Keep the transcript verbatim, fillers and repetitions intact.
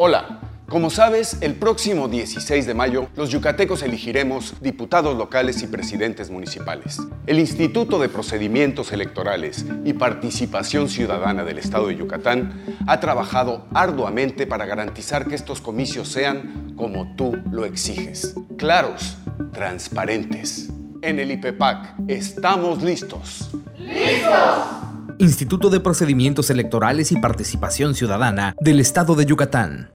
Hola, como sabes, el próximo dieciséis de mayo, los yucatecos elegiremos diputados locales y presidentes municipales. El Instituto de Procedimientos Electorales y Participación Ciudadana del Estado de Yucatán ha trabajado arduamente para garantizar que estos comicios sean como tú lo exiges. Claros, transparentes. En el I P E P A C estamos listos. ¡Listos! Instituto de Procedimientos Electorales y Participación Ciudadana del Estado de Yucatán.